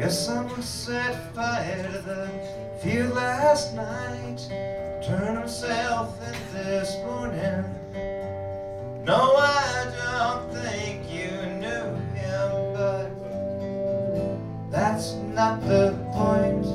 Guess someone set fire to the field last night, turned himself in this morning. No, I don't think you knew him, but that's not the point.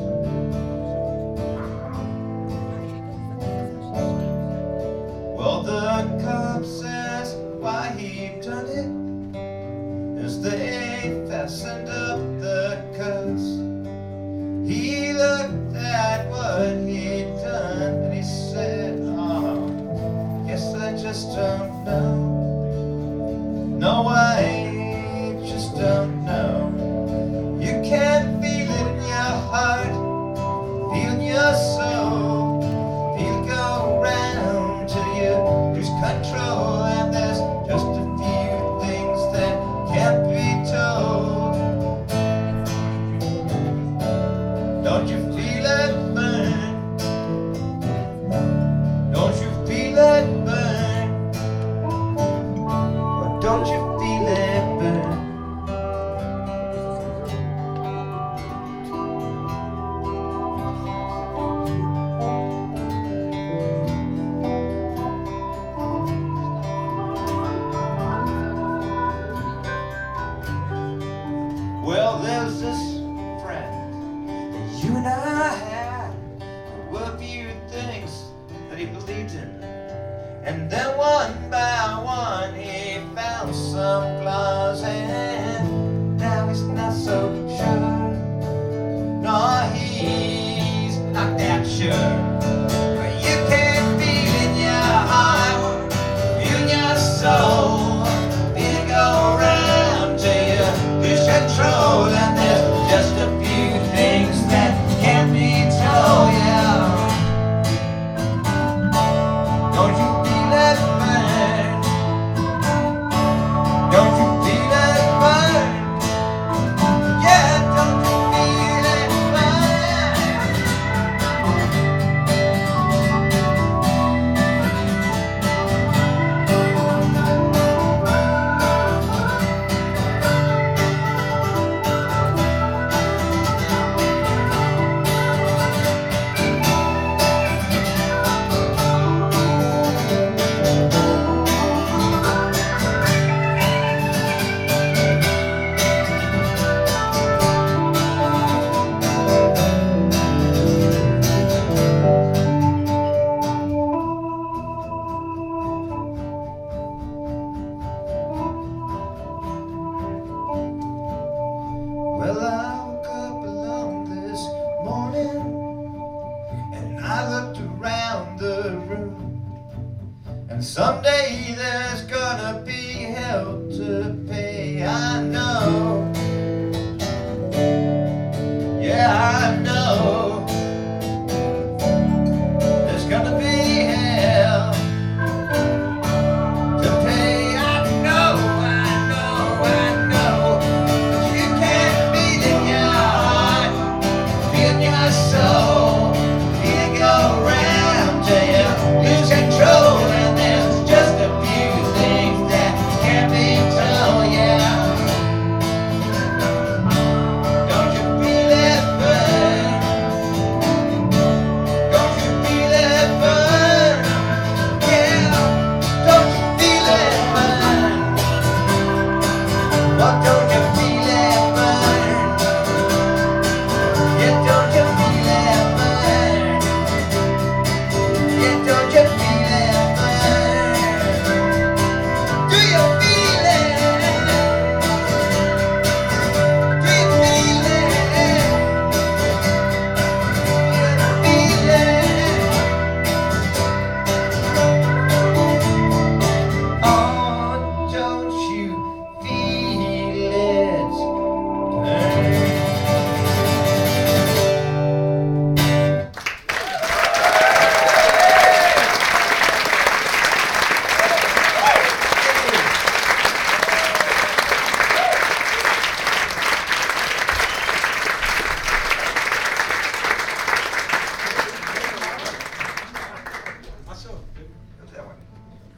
Well, the cop says why he done it is they fastened up the cuffs. He looked at what he'd done and he said, oh, guess I just don't know. No, I just don't know. You can't feel it in your heart, feel in your soul, feel it go round till you lose control. And there's just a few things that can't be told. Don't you feel it burn? Don't you feel it burn? Or don't you feel it burn? Well, there's this friend that you and I had. There were a few things that he believed in, and then one by one he found some flaws, and now he's not so sure. No, he's not that sure. But you can feel in your heart, feel in your soul, feel it go round till you lose control. And there's just a few things that can't be told, yeah. Don't you feel it burn? Don't you feel it burn? Yeah, don't you feel it Well, I woke up alone this morning and I looked around the room, and someday there's gonna be hell to pay, I know.